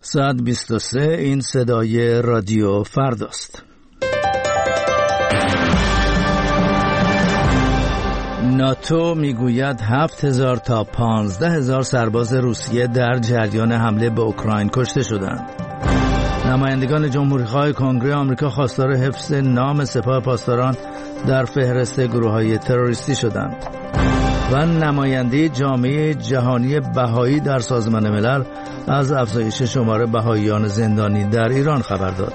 ساعت 23. این صدای رادیو فرداست. ناتو میگوید 7,000 تا 15,000 سرباز روسیه در جریان حمله به اوکراین کشته شدند. نمایندگان جمهوری‌خواه کنگره آمریکا خواستار حفظ نام سپاه پاسداران در فهرست گروه‌های تروریستی شدند. و نماینده جامعه جهانی بهایی در سازمان ملل از افزایش شمار بهاییان زندانی در ایران خبر داد.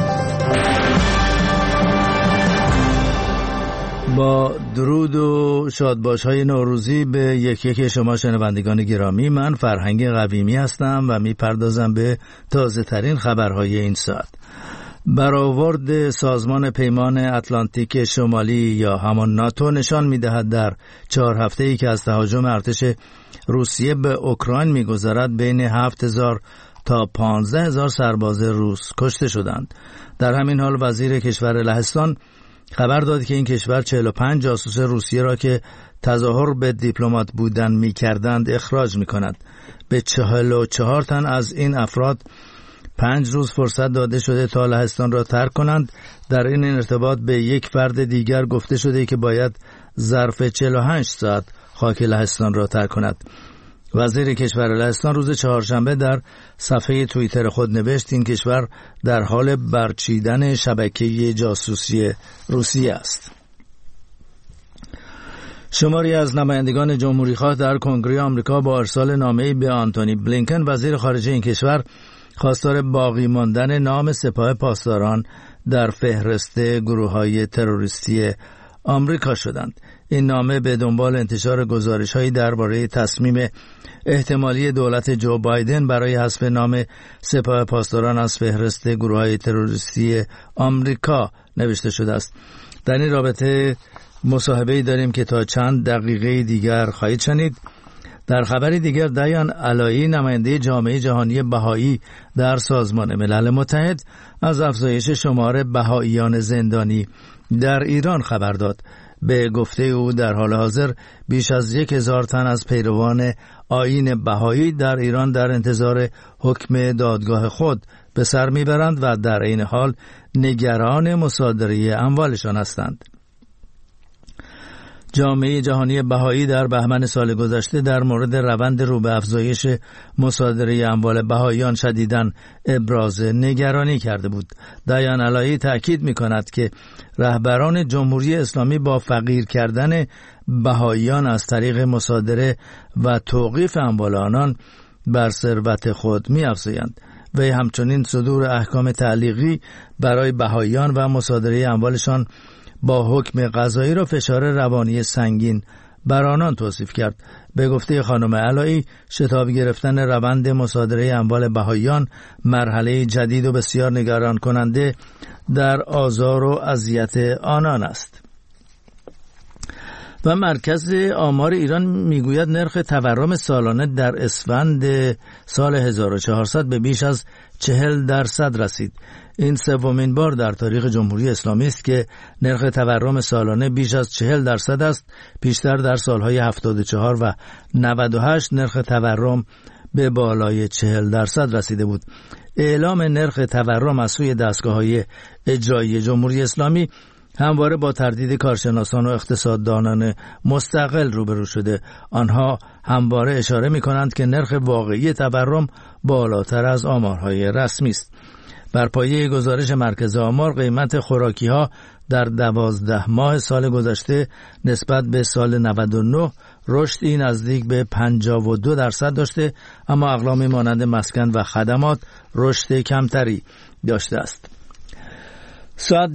با درود و شادباش‌های نوروزی به یکی شما شنوندگان گرامی، من فرهنگ قویمی هستم و میپردازم به تازه ترین خبرهای این ساعت. برآورد سازمان پیمان اتلانتیک شمالی یا همان ناتو نشان می‌دهد در 4 هفته‌ای که از تهاجم ارتش روسیه به اوکراین می‌گذرد بین 7,000 تا 15,000 سرباز روس کشته شدند. در همین حال وزیر کشور لهستان خبر داد که این کشور 45 جاسوس روسیه را که تظاهر به دیپلمات بودن می‌کردند اخراج می‌کند. به 44 تن از این افراد 5 روز فرصت داده شده تا لهستان را ترک کنند. در این ارتباط به یک فرد دیگر گفته شده که باید ظرف 48 ساعت خاک لهستان را ترک کند. وزیر کشور لهستان روز چهارشنبه در صفحه توییتر خود نوشت این کشور در حال برچیدن شبکه جاسوسی روسیه است. شماری از نمایندگان جمهوری‌خواه در کنگره آمریکا با ارسال نامه‌ای به آنتونی بلینکن وزیر خارجه این کشور خواستار باقی ماندن نام سپاه پاسداران در فهرست گروه‌های تروریستی آمریکا شدند. این نامه به دنبال انتشار گزارش‌هایی درباره تصمیم احتمالی دولت جو بایدن برای حذف نام سپاه پاسداران از فهرست گروه‌های تروریستی آمریکا نوشته شده است. در این رابطه مصاحبه‌ای داریم که تا چند دقیقه دیگر خواهید شنید. در خبری دیگر دیان علایی نماینده جامعه جهانی بهایی در سازمان ملل متحد از افزایش شمار بهاییان زندانی در ایران خبر داد. به گفته او در حال حاضر بیش از 1,000 تن از پیروان آیین بهایی در ایران در انتظار حکم دادگاه خود به سر میبرند و در این حال نگران مصادره اموالشان هستند. جامعه جهانی بهایی در بهمن سال گذشته در مورد روند رو به افزایش مصادره اموال بهاییان شدیداً ابراز نگرانی کرده بود. دیان علایی تأکید می‌کند که رهبران جمهوری اسلامی با فقیر کردن بهاییان از طریق مصادره و توقیف اموال آنان بر ثروت خود می‌افزایند. وی همچنین صدور احکام تعلیقی برای بهاییان و مصادره اموالشان با حکم قضایی را فشار روانی سنگین بر آنان توصیف کرد. به گفته خانم علایی شتاب گرفتن روند مصادره اموال بهاییان مرحله جدید و بسیار نگران کننده در آزار و اذیت آنان است. و مرکز آمار ایران میگوید نرخ تورم سالانه در اسفند سال 1400 به بیش از 40% رسید. این سومین بار در تاریخ جمهوری اسلامی است که نرخ تورم سالانه بیش از 40% است. پیشتر در سالهای 74 و 98 نرخ تورم به بالای 40% رسیده بود. اعلام نرخ تورم از سوی دستگاه‌های اجرایی جمهوری اسلامی همواره با تردید کارشناسان و اقتصاددانان مستقل روبرو شده. آنها همواره اشاره می‌کنند که نرخ واقعی تورم بالاتر از آمارهای رسمی است. بر پایه گزارش مرکز آمار قیمت خوراکی‌ها در 12 ماه سال گذشته نسبت به سال 99 رشدی نزدیک به 52% داشته، اما اقلامی مانند مسکن و خدمات رشد کمتری داشته است. ساعت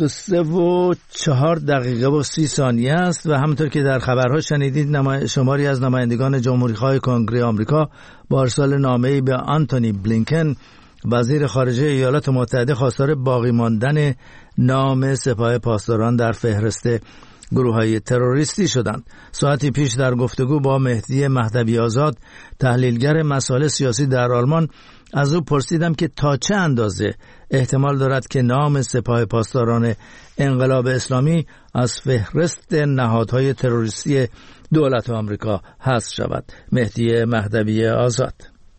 23:04 است و همونطور که در خبرها شنیدید شماری از نمایندگان جمهوری‌خواه کنگره آمریکا با ارسال نامه‌ای به آنتونی بلینکن وزیر خارجه ایالات متحده خواستار باقی ماندن نام سپاه پاسداران در فهرست گروه‌های تروریستی شدند. ساعتی پیش در گفتگو با مهدی مهدوی آزاد تحلیلگر مسائل سیاسی در آلمان از او پرسیدم که تا چه اندازه احتمال دارد که نام سپاه پاسداران انقلاب اسلامی از فهرست نهادهای تروریستی دولت آمریکا حذف شود. مهدی مهدوی آزاد: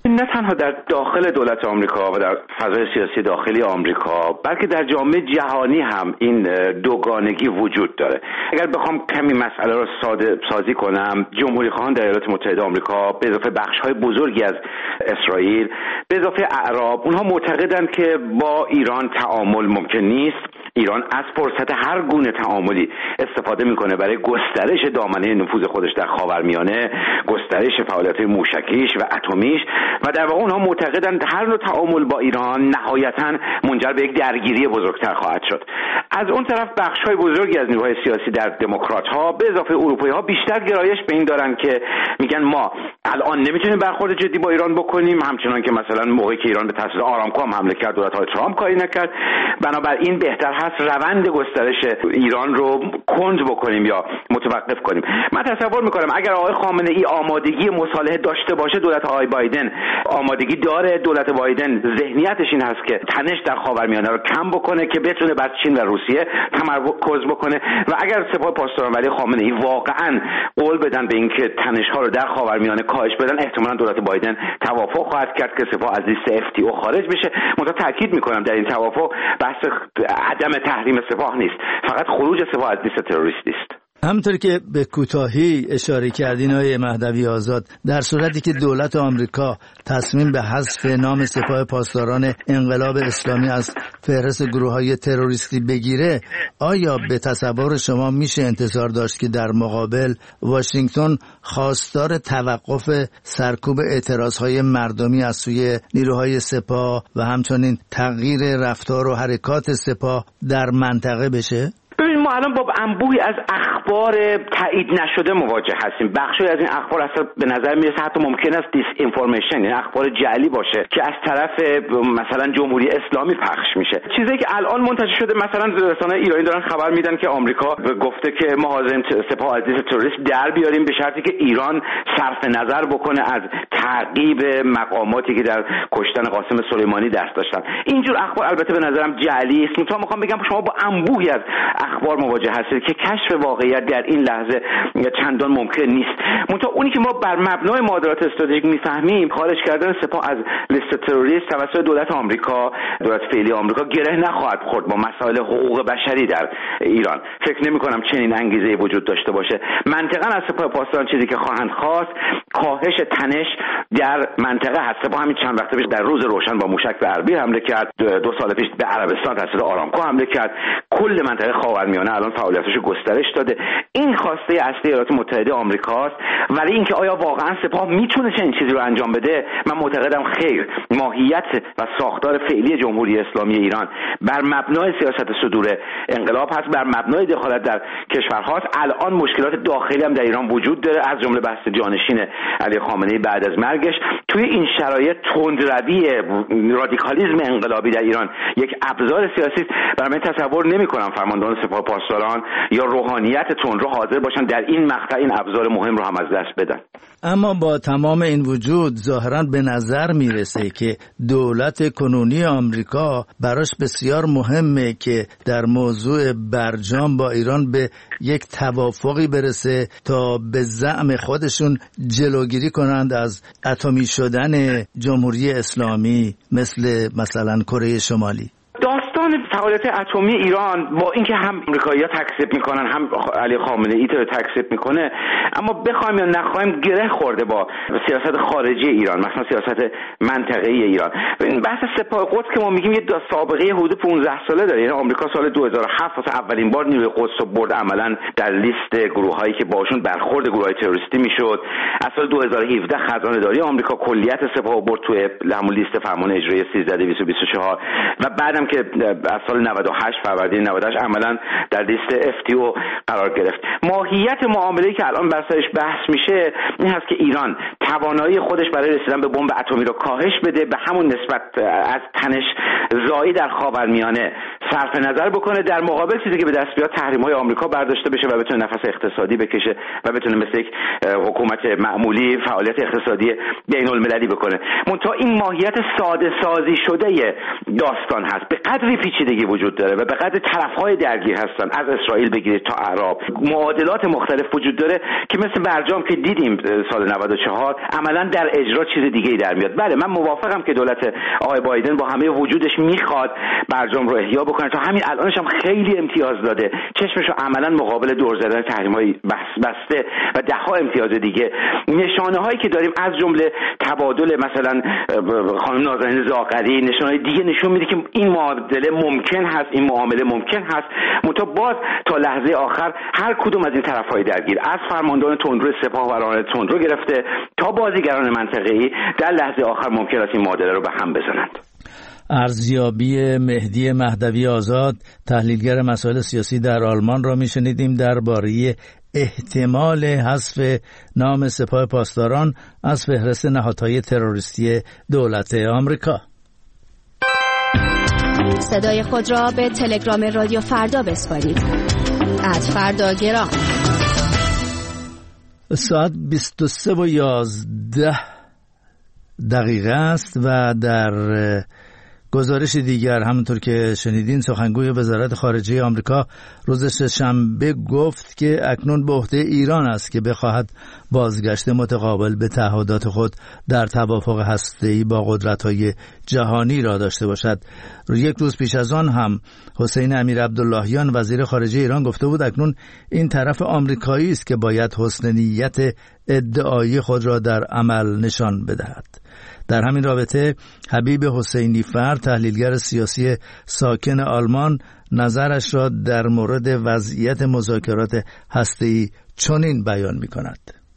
نه تنها در داخل دولت آمریکا و در فضای سیاسی داخلی آمریکا، بلکه در جامعه جهانی هم این دوگانگی وجود داره. اگر بخوام کمی مسئله رو ساده سازی کنم، جمهوری خواهان در ایالات متحده آمریکا به اضافه بخش‌های بزرگی از اسرائیل، به اضافه اعراب، اونها معتقدند که با ایران تعامل ممکن نیست. ایران از فرصت هر گونه تعاملی استفاده میکنه برای گسترش دامنه نفوذ خودش در خاورمیانه، گسترش فعالیت‌های موشکیش و اتمیش، و در واقع اونها معتقدند هر نوع تعامل با ایران نهایتاً منجر به یک درگیری بزرگتر خواهد شد. از اون طرف بخش‌های بزرگی از نیروهای سیاسی در دموکرات‌ها به اضافه اروپایی‌ها بیشتر گرایش به این دارن که میگن ما الان نمیتونیم برخورد جدی با ایران بکنیم، همچنان که مثلا موقعی که ایران به تأسیس آرامکو هم حمله کرد دولت‌های ترامپ کاری نکرد. بنابراین بهتر هست روند گسترش ایران رو کند بکنیم یا متوقف کنیم. من تصور میکنم اگر آقای خامنه‌ای آمادگی مصالحه داشته باشه، دولت آقای بایدن آمادگی داره. دولت بایدن ذهنیتش این هست که تنش در خاورمیانه رو کم بکنه که بتونه بر چین و روسیه تمرکز بکنه، و اگر سپاه پاسداران ولی خامنه‌ای واقعا قول بدن به اینکه تنش‌ها رو در خاورمیانه کاهش بدن، احتمالاً دولت بایدن توافق خواهد کرد که سپاه از لیست FTO خارج بشه. منتها تاکید میکنم در این توافق بحث عدم تحریم سپاه نیست، فقط خروج سپاه از لیست تروریستی است. همونطور که به کوتاهی اشاره کردین آقای مهدوی آزاد، در صورتی که دولت آمریکا تصمیم به حذف نام سپاه پاسداران انقلاب اسلامی از فهرست گروه‌های تروریستی بگیره، آیا به تصور شما میشه انتظار داشت که در مقابل واشنگتن خواستار توقف سرکوب اعتراضهای مردمی از سوی نیروهای سپاه و همچنین تغییر رفتار و حرکات سپاه در منطقه بشه؟ ببین، ما الان با انبوهی از اخبار تایید نشده مواجه هستیم. بخشی از این اخبار اصلا به نظر میرسه حتی ممکن است دیس اینفورمیشن، یعنی اخبار جعلی باشه که از طرف مثلا جمهوری اسلامی پخش میشه. چیزی که الان منتشر شده، مثلا رسانه‌های ایرانی دارن خبر میدن که آمریکا گفته که ما حاضریم سپاه از لیست تروریست در بیاریم به شرطی که ایران صرف نظر بکنه از تعقیب مقاماتی که در کشتن قاسم سلیمانی دست داشتن. اینجور اخبار البته به نظرم جعلی است. من میخوام بگم شما با انبوهی از اخبار مواجه هستید که کشف واقعیت در این لحظه چندان ممکن نیست. منتها اونی که ما بر مبنای معادلات استراتژیک میفهمیم، خارج کردن سپاه از لیست تروریست توسط دولت آمریکا، دولت فعلی آمریکا، گره نخواهد خورد با مسائل حقوق بشری در ایران. فکر نمی کنم چنین انگیزه‌ای وجود داشته باشه. منطقاً از سپاه پاسداران چیزی که خواهند خواست کاهش تنش در منطقه هست. سپاه همین چند وقت پیش در روز روشن با موشک به اربیل حمله کرد، 2 سال پیش به عربستان توسط آرامکو حمله کرد. کل منطقه خاورمیانه الان فعالیتش گسترش داده. این خواسته اصلی ایالات متحده آمریکاست، ولی اینکه آیا واقعا سپاه میتونه چنین چیزی رو انجام بده، من معتقدم خیر. ماهیت و ساختار فعلی جمهوری اسلامی ایران بر مبنای سیاست صدور انقلاب هست، بر مبنای دخالت در کشورهاست. الان مشکلات داخلی هم در ایران وجود داره، از جمله بحث جانشین علی خامنه‌ای بعد از مرگش. توی این شرایط تندروی رادیکالیسم انقلابی در ایران یک ابزار سیاسی است. برای من تصور نمی‌کنم فرماندهان سپاه پاسداران یا روحانیت تندرو حاضر باشن در این مقطع این ابزار مهم رو هم از دست بدن. اما با تمام این وجود ظاهراً به نظر میرسه که دولت کنونی آمریکا براش بسیار مهمه که در موضوع برجام با ایران به یک توافقی برسه تا به زعم خودشون جلوگیری کنند از اتمی شدن جمهوری اسلامی مثلا کره شمالی. داستان فعالیت اتمی ایران با اینکه هم آمریکایی‌ها تکذیب میکنن، هم علی خامنه‌ای رو تکذیب میکنه، اما بخوایم یا نخوایم گره خورده با سیاست خارجی ایران، مثلا سیاست منطقه‌ای ایران. این بحث سپاه قدس که ما میگیم یه سابقه حدود 15 ساله داره. یعنی آمریکا سال 2007 واسه اولین بار نیروی قدس رو برد عملاً در لیست گروهایی که باشون برخورد گروهای تروریستی میشد. از سال 2017 خزانه‌داری آمریکا کلیت سپاه برد توی همون لیست فرمان اجرایی 13224 و بعدم که از سال 98 فروردین 98 عملاً در لیست FTO قرار گرفت. ماهیت معامله‌ای که الان بر سرش بحث میشه این هست که ایران توانایی خودش برای رسیدن به بمب اتمی رو کاهش بده، به همون نسبت از تنش زایی در خاورمیانه صرف نظر بکنه، در مقابل چیزی که به دست بیاد تحریم‌های آمریکا برداشته بشه و بتونه نفس اقتصادی بکشه و بتونه مثل یک حکومت معمولی فعالیت اقتصادی بین‌المللی بکنه. منتها این ماهیت ساده سازی شده داستان هست، به قدری پیچیدگی وجود داره و به قدر طرف‌های درگیر هستن، از اسرائیل بگیرید تا عرب، معادلات مختلف وجود داره که مثل برجام که دیدیم سال 94 عملا در اجرا چیز دیگه‌ای در میاد. بله من موافقم که دولت آقای بایدن با همه وجودش میخواد برجام رو احیا بکنه، تا همین الانش هم خیلی امتیاز داده، چشمش رو عملا مقابل دور زدن تحریم‌های بسته و ده‌ها امتیاز دیگه. نشانه‌هایی که داریم از جمله تبادل مثلا خانم نازنین زاغری، نشانه‌های دیگه نشون میده که این معادله ممکن هست، این معامله ممکن هست، منتها باز تا لحظه آخر هر کدوم از این طرف‌های درگیر، از فرماندهان تندرو سپاه و راننده تندرو گرفته تا بازیگران منطقه‌ای، در لحظه آخر ممکن است این معادله رو به هم بزنند. ارزیابی مهدی مهدوی آزاد، تحلیلگر مسائل سیاسی در آلمان را میشنیدیم درباره احتمال حذف نام سپاه پاسداران از فهرست نهادهای تروریستی دولت آمریکا. صدای خود را به تلگرام رادیو فردا بسپارید. @فرداگرام. ساعت 23:11 است و در گزارش دیگر همونطور که شنیدین سخنگوی وزارت خارجه آمریکا روز سه‌شنبه گفت که اکنون به عهده ایران است که بخواهد بازگشت متقابل به تعهدات خود در توافق هسته‌ای با قدرت‌های جهانی را داشته باشد. یک روز پیش از آن هم حسین امیرعبداللهیان وزیر خارجه ایران گفته بود اکنون این طرف آمریکایی است که باید حسن نیت ادعایی خود را در عمل نشان بدهد. در همین رابطه حبیب حسینی فر، تحلیلگر سیاسی ساکن آلمان، نظرش را در مورد وضعیت مذاکرات هسته‌ای چنین بیان می‌کند: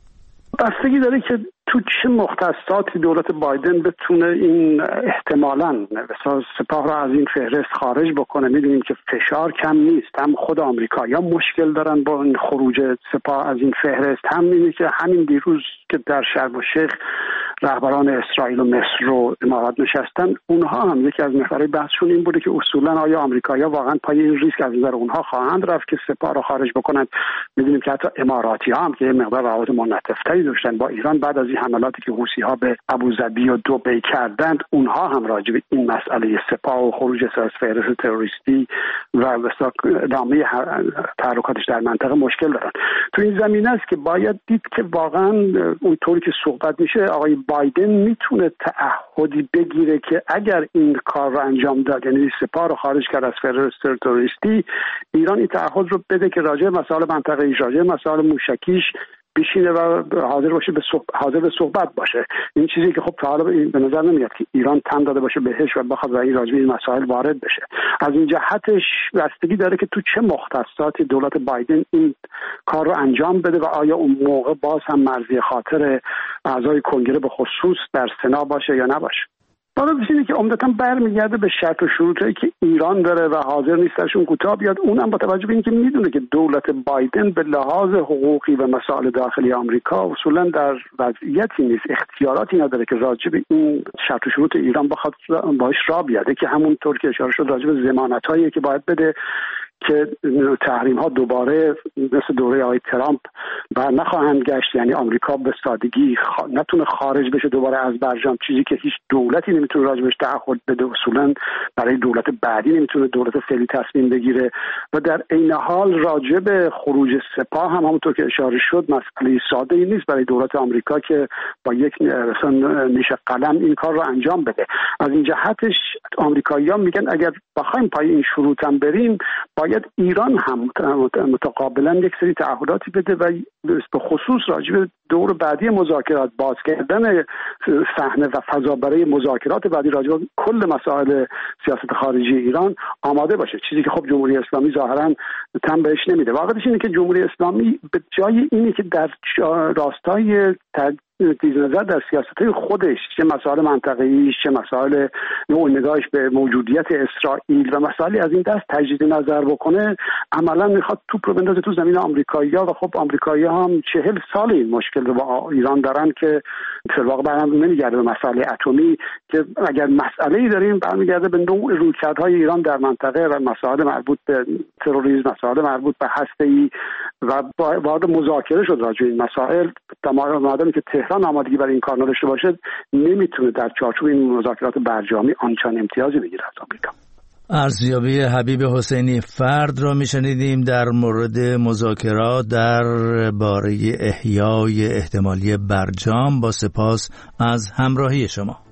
بستگی داره که تو چه مختصاتی دولت بایدن بتونه این احتمالاً سپاه را از این فهرست خارج بکنه. میدونیم که فشار کم نیست، هم خود آمریکایی‌ها مشکل دارن با این خروج سپاه از این فهرست، هم اینه که همین دیروز که در شرم الشیخ رهبران اسرائیل و مصر رو امارات نشستن، اونها هم یکی از محورهای بحثشون این بوده که اصولاً آیا آمریکایی‌ها واقعاً پای این ریسک از نظر اونها خواهند رفت که سپاه را خارج بکنند. میدونیم که حتی اماراتی‌ها هم که یه مقدار روابط منعطف‌تری داشتن با ایران بعد از این حملاتی که حوثی‌ها به ابوظبی و دبی کردند، اونها هم راجع به این مسئله سپاه و خروج از فهرست تروریستی و ادامه تحرکاتش در منطقه مشکل دارن. تو این زمینه است که باید دید که واقعاً اونطوری که صحبت میشه آقای بایدن میتونه تعهدی بگیره که اگر این کار رو انجام داد، یعنی سپاه رو خارج کرد از فهرست تروریستی، ایران این تعهد رو بده که راجع به مسائل منطقه‌ای، راجع به مسائل موشکیش بشینه و حاضر باشه حاضر به صحبت باشه. این چیزی که خب تا حالا به نظر نمیاد که ایران تن داده باشه بهش و بخواد در این راجع به این مسائل وارد بشه. از این جهتش بستگی داره که تو چه مختصاتی دولت بایدن این کار رو انجام بده و آیا اون موقع باز هم مرزی خاطر اعضای کنگره به خصوص در سنا باشه یا نباشه. باید اینه که عمدتاً برمیگرده به شرط و شروطی که ایران داره و حاضر نیستشون کوتاه بیاد. اونم با توجه به اینکه میدونه که دولت بایدن به لحاظ حقوقی و مسائل داخلی آمریکا اصولاً در وضعیتی نیست، اختیاراتی نداره که راجع به این شرط و شروط ایران بخواد باهاش راه بیاده، که همونطور که اشاره شد راجع به ضمانتایی که باید بده که تحریم ها دوباره مثل دوره آقای ترامپ بر نخواهند گشت، یعنی آمریکا به سادگی نتونه خارج بشه دوباره از برجام، چیزی که هیچ دولتی نمیتونه راجبش تعهد بده، اصولا برای دولت بعدی نمیتونه دولت فعلی تصمیم بگیره. و در عین حال راجع به خروج سپاه هم همونطور که اشاره شد مسئله ساده ای نیست برای دولت آمریکا که با یک نیش قلم این کار رو انجام بده. از این جهتش آمریکایی‌ها میگن اگر بخوایم پای این شروط هم بریم، باید ایران هم متقابلا یک سری تعهداتی بده و به خصوص راجع به دور بعدی مذاکرات، باز کردن صحنه و فضا برای مذاکرات بعدی راجع به کل مسائل سیاست خارجی ایران آماده باشه، چیزی که خب جمهوری اسلامی ظاهرا تن بهش نمیده. واقعیتش اینه که جمهوری اسلامی به جای اینی که در راستای تیز نظر در سیاست‌های خودش، چه مسائل منطقه‌ای، چه مسائل نوع نگاهش به موجودیت اسرائیل و مسائلی از این دست تجدید نظر بکنه، عملاً میخواد توپ رو بندازه تو زمین آمریکایی‌ها و خب آمریکایی‌ها هم 40 سال این مشکل مشکل رو با ایران دارن که در واقع برام نمیگرده به مسئله اتمی، که اگر مسئله‌ای داریم برمیگرده به نوع رویکردهای ایران در منطقه و مسائل مربوط به تروریسم، مسائل مربوط به هسته‌ای و وارد مذاکره شد راجع به این مسائل. مادامی که تهران آمادگی برای این کار نداشته باشه نمیتونه در چارچوب این مذاکرات برجامی آنچنان امتیازی بگیره از آمریکا. ارزیابی حبیب حسینی فرد را میشنیدیم در مورد مذاکرات در باره احیای احتمالی برجام. با سپاس از همراهی شما.